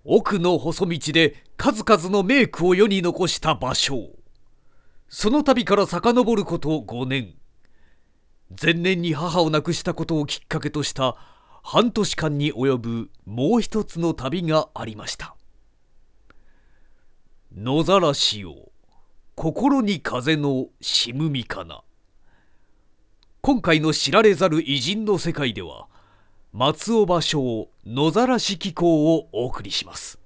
奥の細道で数々の名句を世に残した芭蕉。その旅から遡ること5年。前年に母を亡くしたことをきっかけとした半年間に及ぶもう一つの旅がありました。野ざらしよ、心に風のしむみかな。今回の知られざる偉人の世界では、松尾芭蕉野ざらし紀行をお送りします。